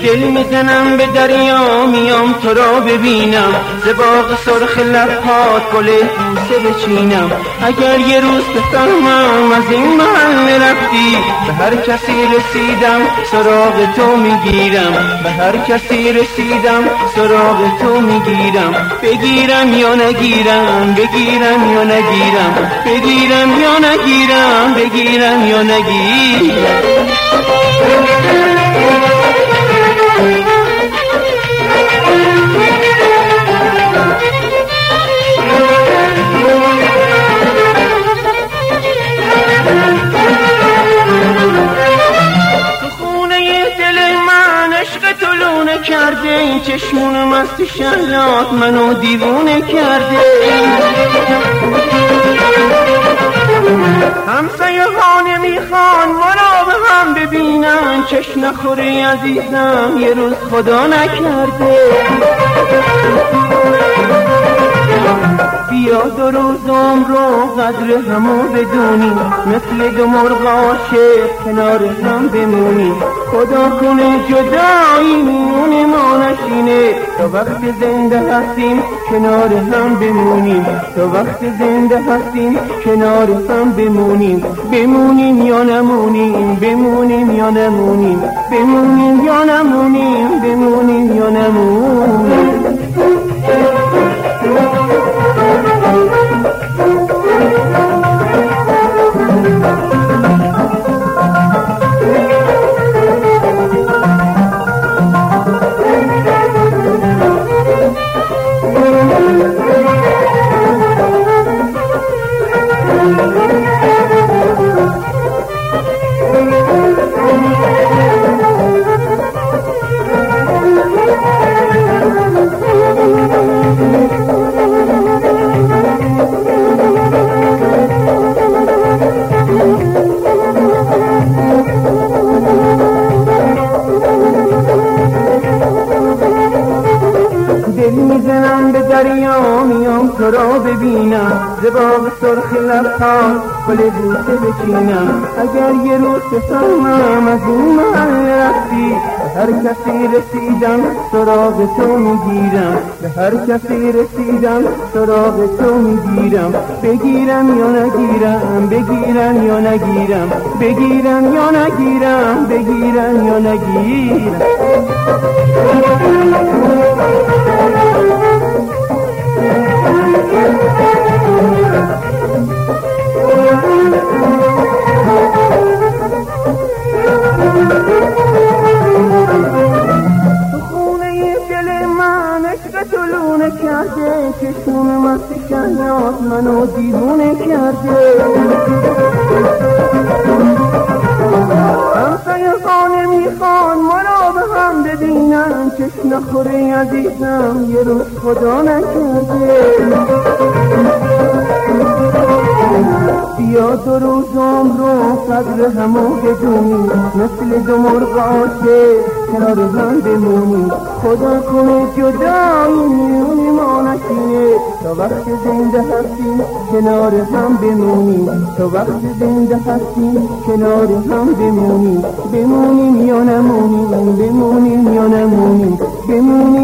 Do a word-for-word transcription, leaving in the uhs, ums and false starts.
دل میزنم به دریا میام تو را ببینم، ز باغ سرخ لبهات گل بوسه بچینم. اگر یه روز بفهمم از این محل رفتی، به هر کسی رسیدم سراغ تو میگیرم، به هر کسی رسیدم سراغ تو میگیرم. بگیرم یا نگیرم، بگیرم یا نگیرم، بگیرم یا نگیرم، بگیرم یا نگیرم. کرده این چشمون مست شهلات منو دیوونه کرده. همسایه ها نمیخوان ما را به هم ببینن، چشم نخوری عزیزم یه روز خدا نکرده. بیا دو روز عمرو قدر همو بدونی، مثل دو مرغ عاشق کنار هم بمونی. خدا کنه جدایی میون ما نشینه، تا وقت زنده هستیم کنار هم بمونیم، تا وقت زنده هستیم کنار هم بمونیم. بمونیم یا نمونیم، بمونیم یا نمونیم، بمونیم یا نمونیم، بمونیم یا نمونیم. دل میزنم به دریا میام تو را ببینم، ز باغ سرخ لبهات گل بوسه بچینم. اگر یه روز بفهمم از این محل رفتی، به هر کسی رسیدم سراغ تو میگیرم، به هر کسی رسیدم سراغ تو میگیرم. بگیرم یا نگیرم، بگیرم یا نگیرم، بگیرم یا نگیرم، بگیرم یا نگیرم. طلونه کرده چشمون مست شهلات منو دیوونه کرده. همسایه ها نمیخوان ما را به هم ببینن، چشم نخوری عزیزم یه روز خدا نکرده. بیا دو روز عمرو قدر همو بدونی، مثل دو مرغ عاشق کنار هم بمونی. خدا کنه جدایی میون ما نشینه، تا وقت زنده هستیم کنار هم بمونیم، تا وقت زنده هستیم کنار هم بمونیم. بمونیم یا نمونیم، بمونیم یا نمونیم، بمونیم